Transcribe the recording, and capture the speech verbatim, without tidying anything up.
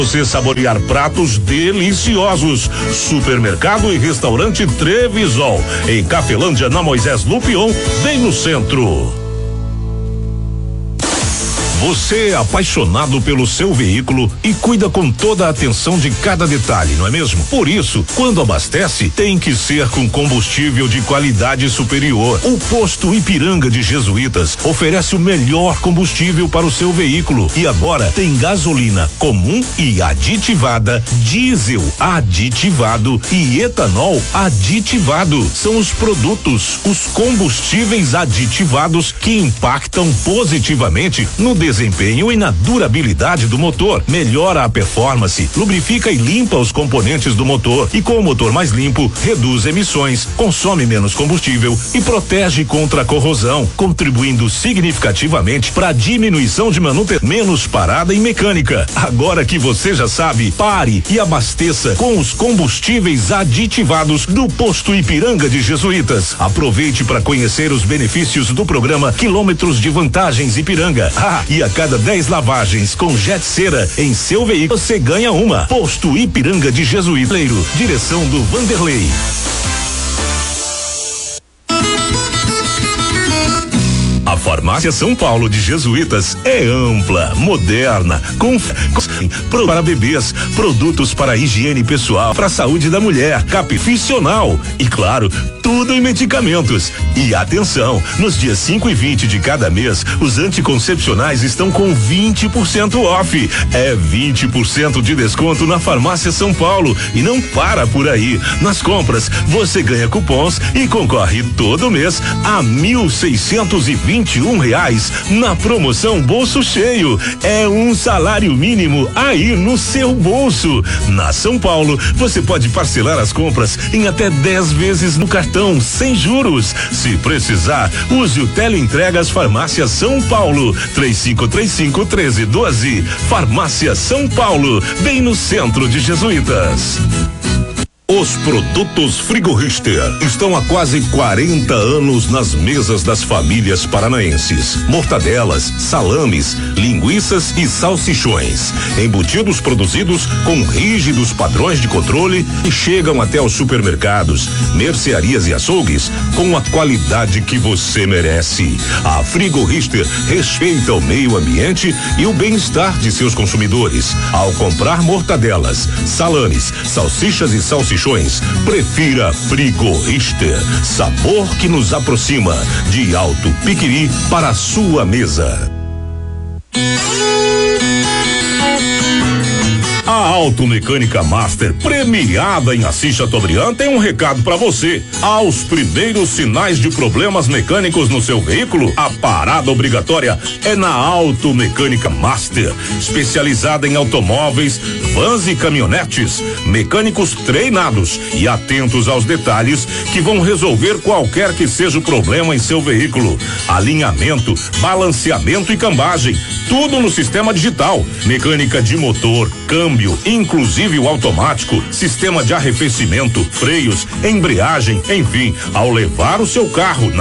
Você saborear pratos deliciosos. Supermercado e restaurante Trevisol, em Cafelândia, na Moisés Lupion, bem no centro. Você é apaixonado pelo seu veículo e cuida com toda a atenção de cada detalhe, não é mesmo? Por isso, quando abastece, tem que ser com combustível de qualidade superior. O Posto Ipiranga de Jesuítas oferece o melhor combustível para o seu veículo e agora tem gasolina comum e aditivada, diesel aditivado e etanol aditivado. São os produtos, os combustíveis aditivados que impactam positivamente no desempenho desempenho e na durabilidade do motor, melhora a performance, lubrifica e limpa os componentes do motor e com o motor mais limpo, reduz emissões, consome menos combustível e protege contra a corrosão, contribuindo significativamente para a diminuição de manutenção, menos parada em mecânica. Agora que você já sabe, pare e abasteça com os combustíveis aditivados do Posto Ipiranga de Jesuítas. Aproveite para conhecer os benefícios do programa Quilômetros de Vantagens Ipiranga. Ah, e a cada dez lavagens com jet cera em seu veículo, você ganha uma. Posto Ipiranga de Jesuíta, direção do Vanderlei. A Farmácia São Paulo de Jesuítas é ampla, moderna, com, com para bebês, produtos para higiene pessoal, para a saúde da mulher, capfuncional e claro, tudo em medicamentos. E atenção, nos dias cinco e vinte de cada mês, os anticoncepcionais estão com vinte por cento off. É vinte por cento de desconto na Farmácia São Paulo e não para por aí. Nas compras, você ganha cupons e concorre todo mês a mil seiscentos e vinte e um reais na promoção Bolso Cheio. É um salário mínimo aí no seu bolso. Na São Paulo, você pode parcelar as compras em até dez vezes no cartão, sem juros. Se precisar, use o Teleentregas Farmácia São Paulo, três cinco três cinco, um três um dois. Farmácia São Paulo, bem no centro de Jesuítas. Os produtos Frigo Richter estão há quase quarenta anos nas mesas das famílias paranaenses. Mortadelas, salames, linguiças e salsichões. Embutidos produzidos com rígidos padrões de controle e chegam até os supermercados, mercearias e açougues com a qualidade que você merece. A Frigo Richter respeita o meio ambiente e o bem-estar de seus consumidores. Ao comprar mortadelas, salames, salsichas e salsichões, prefira Frigo Richter, sabor que nos aproxima de Alto Piquiri para a sua mesa. A Automecânica Master, premiada em Assis Chateaubriand, tem um recado para você. Aos primeiros sinais de problemas mecânicos no seu veículo, a parada obrigatória é na Automecânica Master, especializada em automóveis, vans e caminhonetes. Mecânicos treinados e atentos aos detalhes que vão resolver qualquer que seja o problema em seu veículo. Alinhamento, balanceamento e cambagem, tudo no sistema digital. Mecânica de motor, câmbio, inclusive o automático, sistema de arrefecimento, freios, embreagem, enfim, ao levar o seu carro na